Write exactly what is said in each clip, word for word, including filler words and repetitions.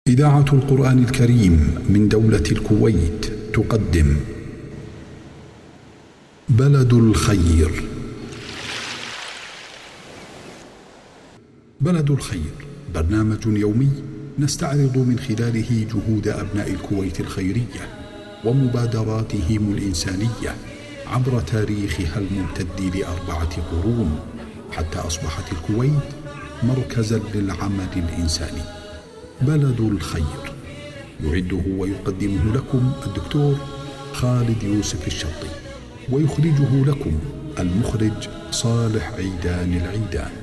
إذاعة القرآن الكريم من دولة الكويت تقدم بلد الخير. بلد الخير برنامج يومي نستعرض من خلاله جهود أبناء الكويت الخيرية ومبادراتهم الإنسانية عبر تاريخها الممتد لأربعة قرون، حتى أصبحت الكويت مركزا للعمل الإنساني. بلد الخير يعده ويقدمه لكم الدكتور خالد يوسف الشطي، ويخرجه لكم المخرج صالح عيدان العيدان.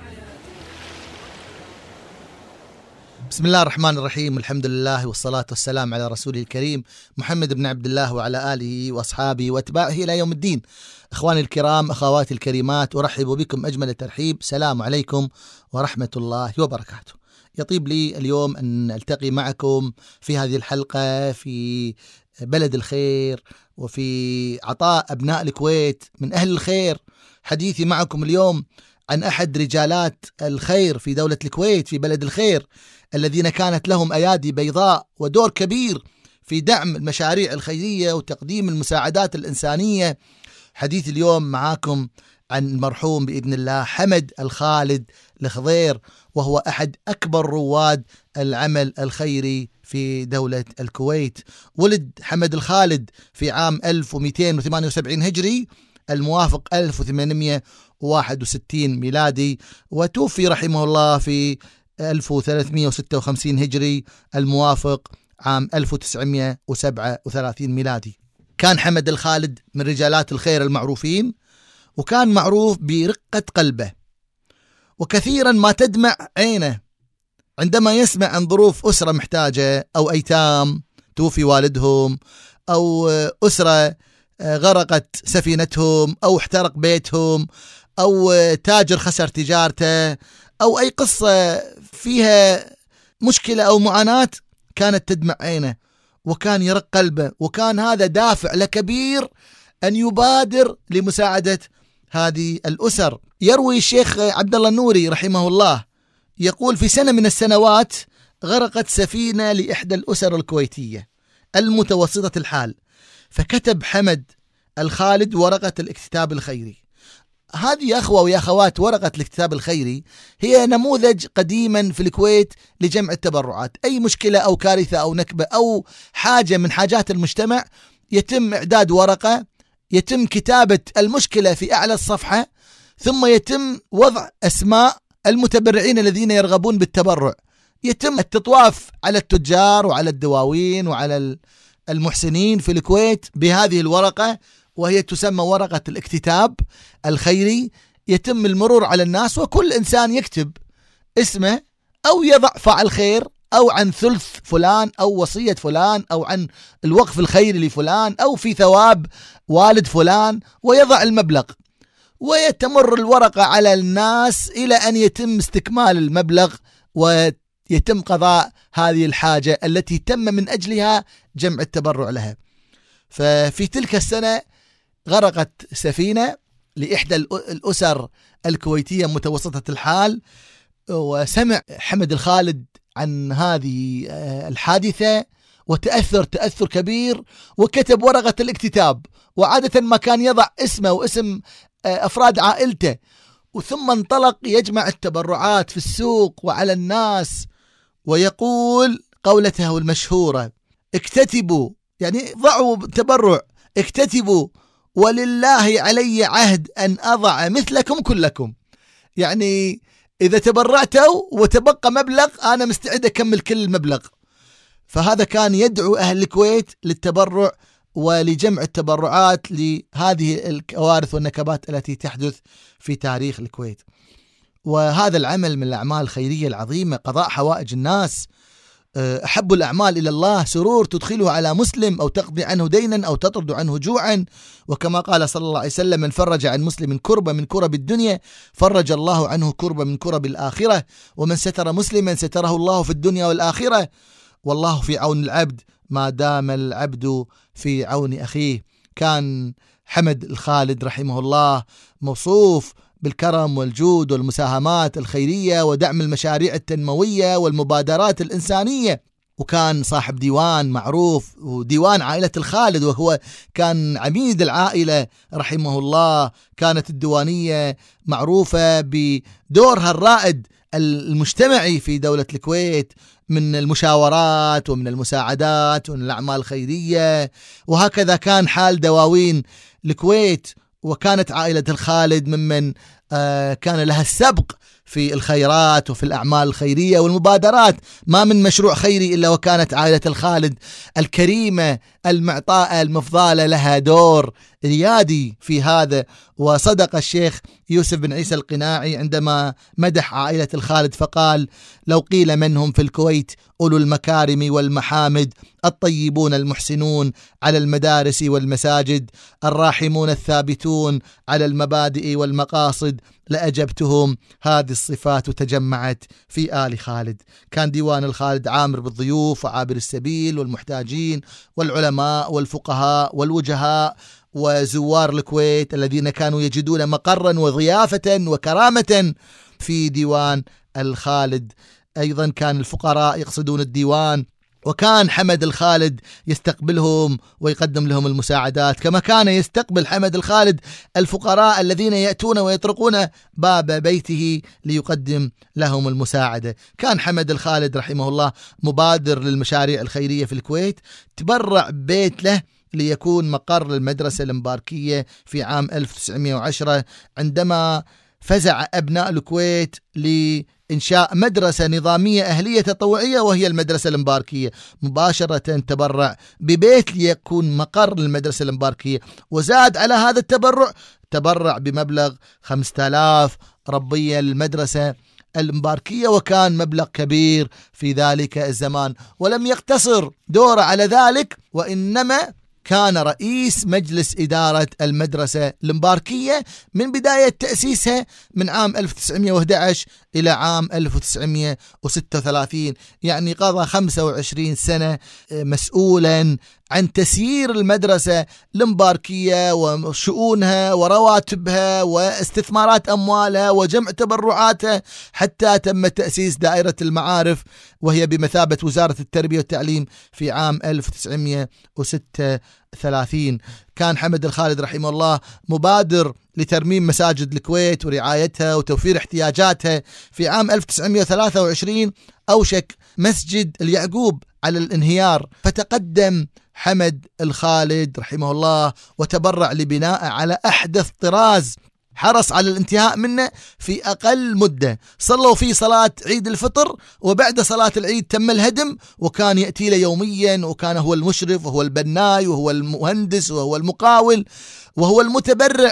بسم الله الرحمن الرحيم، الحمد لله والصلاة والسلام على رسوله الكريم محمد بن عبد الله وعلى آله وأصحابه واتباعه إلى يوم الدين. إخواني الكرام، أخواتي الكريمات، أرحب بكم أجمل الترحيب. سلام عليكم ورحمة الله وبركاته. يطيب لي اليوم أن نلتقي معكم في هذه الحلقة في بلد الخير وفي عطاء أبناء الكويت من أهل الخير. حديثي معكم اليوم عن أحد رجالات الخير في دولة الكويت في بلد الخير، الذين كانت لهم أيادي بيضاء ودور كبير في دعم المشاريع الخيرية وتقديم المساعدات الإنسانية. حديث اليوم معاكم عن المرحوم بإذن الله حمد الخالد الخضير، وهو أحد أكبر رواد العمل الخيري في دولة الكويت. ولد حمد الخالد في عام ألف ومئتين وثمانية وسبعين هجري الموافق ألف وثمانمئة وواحد وستين ميلادي، وتوفي رحمه الله في ألف وثلاثمئة وستة وخمسين هجري الموافق عام ألف وتسعمئة وسبعة وثلاثين ميلادي. كان حمد الخالد من رجالات الخير المعروفين، وكان معروف برقة قلبه، وكثيرا ما تدمع عينه عندما يسمع عن ظروف أسرة محتاجة أو أيتام توفي والدهم، أو أسرة غرقت سفينتهم، أو احترق بيتهم، أو تاجر خسر تجارته، أو أي قصة فيها مشكلة أو معاناة. كانت تدمع عينه وكان يرق قلبه، وكان هذا دافع لكبير أن يبادر لمساعدة هذه الأسر. يروي الشيخ عبد الله النوري رحمه الله يقول: في سنة من السنوات غرقت سفينة لإحدى الأسر الكويتية المتوسطة الحال، فكتب حمد الخالد ورقة الاكتتاب الخيري. هذه يا أخوة ويا أخوات، ورقة الاكتتاب الخيري هي نموذج قديما في الكويت لجمع التبرعات. أي مشكلة أو كارثة أو نكبة أو حاجة من حاجات المجتمع، يتم إعداد ورقة، يتم كتابة المشكلة في أعلى الصفحة، ثم يتم وضع أسماء المتبرعين الذين يرغبون بالتبرع. يتم التطواف على التجار وعلى الدواوين وعلى المحسنين في الكويت بهذه الورقة، وهي تسمى ورقة الاكتتاب الخيري. يتم المرور على الناس، وكل إنسان يكتب اسمه أو يضع فاعل خير، أو عن ثلث فلان، أو وصية فلان، أو عن الوقف الخيري لفلان، أو في ثواب والد فلان، ويضع المبلغ. ويتمر الورقة على الناس إلى أن يتم استكمال المبلغ ويتم قضاء هذه الحاجة التي تم من أجلها جمع التبرع لها. ففي تلك السنة غرقت سفينة لإحدى الأسر الكويتية متوسطة الحال، وسمع حمد الخالد عن هذه الحادثة وتأثر تأثر كبير، وكتب ورقة الاكتتاب. وعادة ما كان يضع اسمه واسم أفراد عائلته، وثم انطلق يجمع التبرعات في السوق وعلى الناس، ويقول قولته المشهورة: اكتتبوا، يعني ضعوا تبرع، اكتتبوا ولله علي عهد أن أضع مثلكم كلكم. يعني إذا تبرعتوا وتبقى مبلغ أنا مستعد أكمل كل المبلغ. فهذا كان يدعو أهل الكويت للتبرع ولجمع التبرعات لهذه الكوارث والنكبات التي تحدث في تاريخ الكويت. وهذا العمل من الأعمال الخيرية العظيمة، قضاء حوائج الناس. أحب الأعمال إلى الله سرور تدخله على مسلم، أو تقضي عنه دينا، أو تطرد عنه جوعا. وكما قال صلى الله عليه وسلم: من فرج عن مسلم كربة من كرب الدنيا فرج الله عنه كربة من كرب الآخرة، ومن ستر مسلما ستره الله في الدنيا والآخرة، والله في عون العبد ما دام العبد في عون أخيه. كان حمد الخالد رحمه الله موصوف بالكرم والجود والمساهمات الخيرية ودعم المشاريع التنموية والمبادرات الإنسانية. وكان صاحب ديوان معروف، وديوان عائلة الخالد، وهو كان عميد العائلة رحمه الله. كانت الديوانية معروفة بدورها الرائد المجتمعي في دولة الكويت من المشاورات ومن المساعدات ومن الأعمال الخيرية، وهكذا كان حال دواوين الكويت. وكانت عائلة الخالد ممن كان لها السبق في الخيرات وفي الأعمال الخيرية والمبادرات. ما من مشروع خيري إلا وكانت عائلة الخالد الكريمة المعطاءة المفضالة لها دور ريادي في هذا. وصدق الشيخ يوسف بن عيسى القناعي عندما مدح عائلة الخالد فقال: لو قيل من هم في الكويت أولو المكارم والمحامد، الطيبون المحسنون على المدارس والمساجد، الراحمون الثابتون على المبادئ والمقاصد، لأجبتهم هذه الصفات تجمعت في آل خالد. كان ديوان الخالد عامر بالضيوف وعابر السبيل والمحتاجين والعلماء والفقهاء والوجهاء وزوار الكويت الذين كانوا يجدون مقرا وضيافة وكرامة في ديوان الخالد. أيضا كان الفقراء يقصدون الديوان، وكان حمد الخالد يستقبلهم ويقدم لهم المساعدات، كما كان يستقبل حمد الخالد الفقراء الذين يأتون ويطرقون باب بيته ليقدم لهم المساعدة. كان حمد الخالد رحمه الله مبادر للمشاريع الخيرية في الكويت، تبرع بيت له ليكون مقر للمدرسة المباركية في عام ألف وتسعمائة وعشرة، عندما فزع أبناء الكويت لإنشاء مدرسة نظامية أهلية تطوعية وهي المدرسة المباركية. مباشرة تبرع ببيت ليكون مقر للمدرسة المباركية، وزاد على هذا التبرع تبرع بمبلغ خمسة آلاف ربية للمدرسة المباركية، وكان مبلغ كبير في ذلك الزمان. ولم يقتصر دوره على ذلك، وإنما كان رئيس مجلس إدارة المدرسة المباركية من بداية تأسيسها من عام ألف وتسعمائة وأحد عشر إلى عام ألف وتسعمائة وستة وثلاثين، يعني قضى خمسة وعشرين سنة مسؤولا عن تسيير المدرسة المباركية وشؤونها ورواتبها واستثمارات أموالها وجمع تبرعاتها، حتى تم تأسيس دائرة المعارف وهي بمثابة وزارة التربية والتعليم في عام ألف وتسعمائة وستة وثلاثين. كان حمد الخالد رحمه الله مبادر لترميم مساجد الكويت ورعايتها وتوفير احتياجاتها. في عام ألف وتسعمائة وثلاثة وعشرين أوشك مسجد اليعقوب على الانهيار، فتقدم حمد الخالد رحمه الله وتبرع لبناء على أحدث طراز، حرص على الانتهاء منه في أقل مدة. صلوا فيه صلاة عيد الفطر، وبعد صلاة العيد تم الهدم، وكان يأتي له يوميا، وكان هو المشرف وهو البناي وهو المهندس وهو المقاول وهو المتبرع،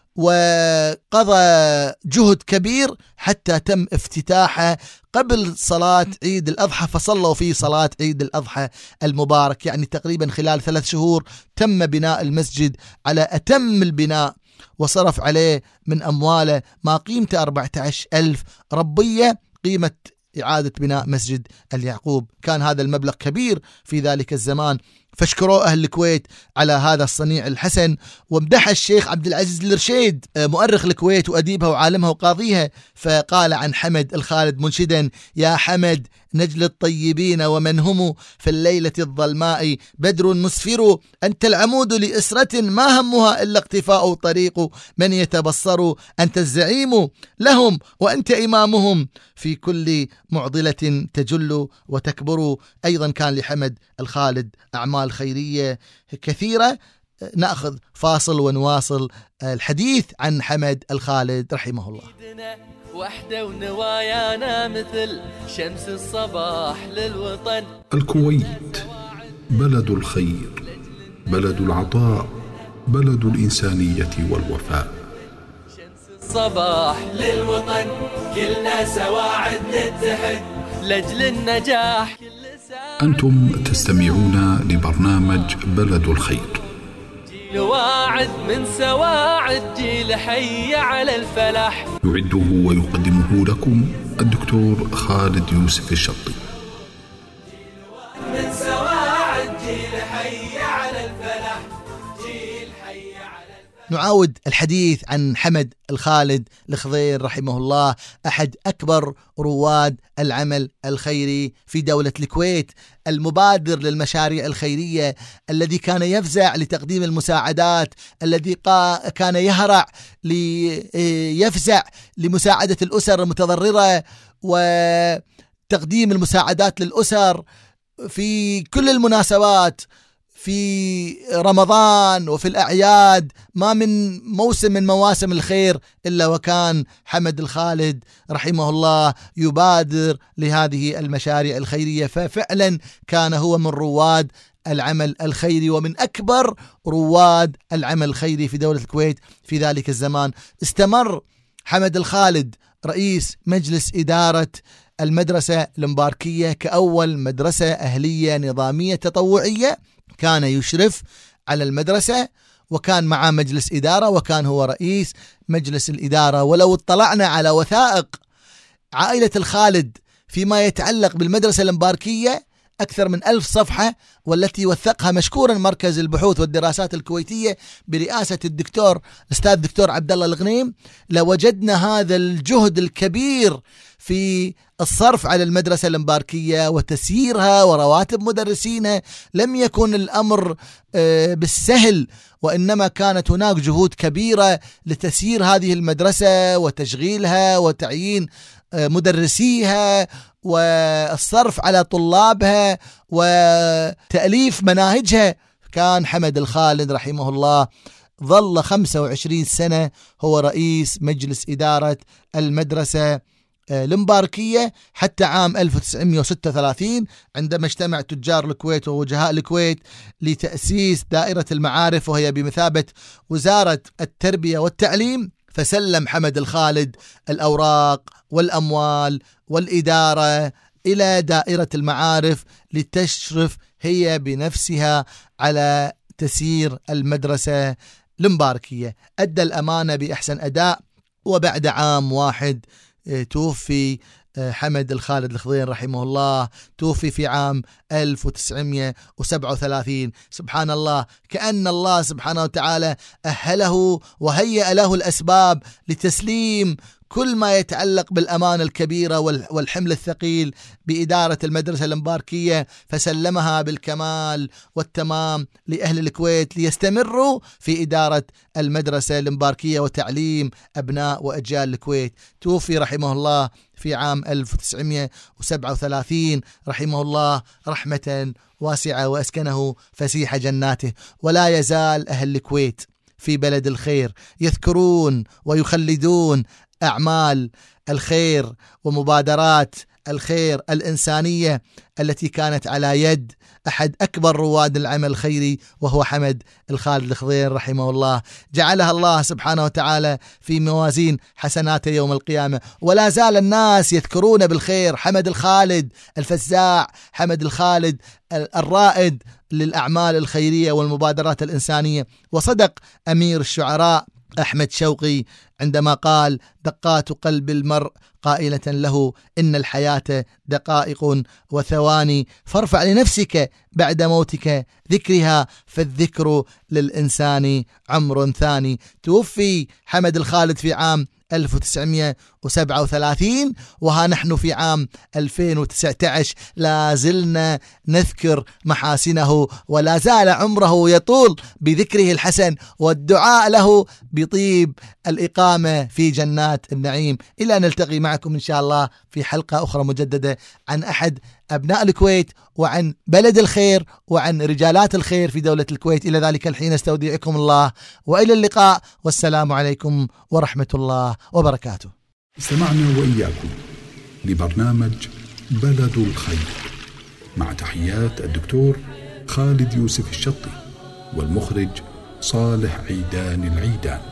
وقضى جهد كبير حتى تم افتتاحه قبل صلاة عيد الأضحى، فصلوا فيه صلاة عيد الأضحى المبارك. يعني تقريبا خلال ثلاث شهور تم بناء المسجد على أتم البناء، وصرف عليه من أمواله ما قيمته أربعة عشر ألف ربية قيمة إعادة بناء مسجد اليعقوب. كان هذا المبلغ كبير في ذلك الزمان، فاشكروا أهل الكويت على هذا الصنيع الحسن. وامدح الشيخ عبد العزيز الرشيد مؤرخ الكويت وأديبها وعالمها وقاضيها، فقال عن حمد الخالد منشدا: يا حمد نجل الطيبين ومن هم في الليلة الظلماء بدر مسفر، أنت العمود لإسرة ما همها إلا اقتفاء طريق من يتبصر، أنت الزعيم لهم وأنت إمامهم في كل معضلة تجل وتكبر. أيضا كان لحمد الخالد أعمال خيرية كثيرة. نأخذ فاصل ونواصل الحديث عن حمد الخالد رحمه الله. وحده ونوايانا مثل شمس الصباح للوطن. الكويت بلد الخير، بلد العطاء، بلد الإنسانية والوفاء. شمس الصباح للوطن، كلنا سواعد نتحد لأجل النجاح. أنتم تستمعون لبرنامج بلد الخير، جيل واعد من سواعد جيل حي على الفلاح. يعده ويقدمه لكم الدكتور خالد يوسف الشطي. من سواعد جيل حي على الفلاح، جيل حي على الفلاح. نعاود الحديث عن حمد الخالد الخضير رحمه الله، أحد أكبر رواد العمل الخيري في دولة الكويت، المبادر للمشاريع الخيرية، الذي كان يفزع لتقديم المساعدات، الذي كان يهرع ليفزع لمساعدة الأسر المتضررة وتقديم المساعدات للأسر في كل المناسبات، في رمضان وفي الأعياد. ما من موسم من مواسم الخير إلا وكان حمد الخالد رحمه الله يبادر لهذه المشاريع الخيرية، ففعلا كان هو من رواد العمل الخيري ومن أكبر رواد العمل الخيري في دولة الكويت في ذلك الزمان. استمر حمد الخالد رئيس مجلس إدارة المدرسة المباركية كأول مدرسة أهلية نظامية تطوعية، كان يشرف على المدرسة وكان معه مجلس إدارة وكان هو رئيس مجلس الإدارة. ولو اطلعنا على وثائق عائلة الخالد فيما يتعلق بالمدرسة المباركية أكثر من ألف صفحة، والتي وثقها مشكورا مركز البحوث والدراسات الكويتية برئاسة الدكتور الأستاذ الدكتور عبد الله الغنيم، لوجدنا هذا الجهد الكبير في الصرف على المدرسة المباركية وتسييرها ورواتب مدرسينها. لم يكن الأمر بالسهل، وإنما كانت هناك جهود كبيرة لتسيير هذه المدرسة وتشغيلها وتعيين مدرسيها والصرف على طلابها وتأليف مناهجها. كان حمد الخالد رحمه الله ظل خمسة وعشرين سنة هو رئيس مجلس إدارة المدرسة المباركية حتى عام ألف وتسعمائة وستة وثلاثين عندما اجتمع تجار الكويت ووجهاء الكويت لتأسيس دائرة المعارف، وهي بمثابة وزارة التربية والتعليم. فسلم حمد الخالد الأوراق والأموال والإدارة إلى دائرة المعارف لتشرف هي بنفسها على تسيير المدرسة المباركية. أدى الأمانة بأحسن أداء، وبعد عام واحد توفي حمد الخالد الخضير رحمه الله، توفي في عام ألف وتسعمائة وسبعة وثلاثين. سبحان الله، كأن الله سبحانه وتعالى أهله وهيأ له الأسباب لتسليم كل ما يتعلق بالأمانة الكبيرة والحمل الثقيل بإدارة المدرسة المباركية، فسلمها بالكمال والتمام لأهل الكويت ليستمروا في إدارة المدرسة المباركية وتعليم أبناء وأجيال الكويت. توفي رحمه الله في عام ألف وتسعمائة وسبعة وثلاثين رحمه الله رحمة واسعة، وأسكنه فسيح جناته. ولا يزال أهل الكويت في بلد الخير يذكرون ويخلدون أعمال الخير ومبادرات الخير الإنسانية التي كانت على يد أحد أكبر رواد العمل الخيري، وهو حمد الخالد الخضير رحمه الله. جعلها الله سبحانه وتعالى في موازين حسناته يوم القيامة. ولا زال الناس يذكرون بالخير حمد الخالد الفزاع، حمد الخالد الرائد للأعمال الخيرية والمبادرات الإنسانية. وصدق أمير الشعراء أحمد شوقي عندما قال: دقات قلب المرء قائلة له إن الحياة دقائق وثواني، فارفع لنفسك بعد موتك ذكرها، فالذكر للإنسان عمر ثاني. توفي حمد الخالد في عام ألف وتسعمائة وسبعة وثلاثين، وها نحن في عام ألفين وتسعة عشر لا زلنا نذكر محاسنه، ولا زال عمره يطول بذكره الحسن والدعاء له بطيب الإقامة في جنات النعيم. إلى أن نلتقي معكم إن شاء الله في حلقة أخرى مجددة عن أحد أبناء الكويت وعن بلد الخير وعن رجالات الخير في دولة الكويت. إلى ذلك الحين استودعكم الله، وإلى اللقاء، والسلام عليكم ورحمة الله وبركاته. استمعنا وإياكم لبرنامج بلد الخير مع تحيات الدكتور خالد يوسف الشطي والمخرج صالح عيدان العيدان.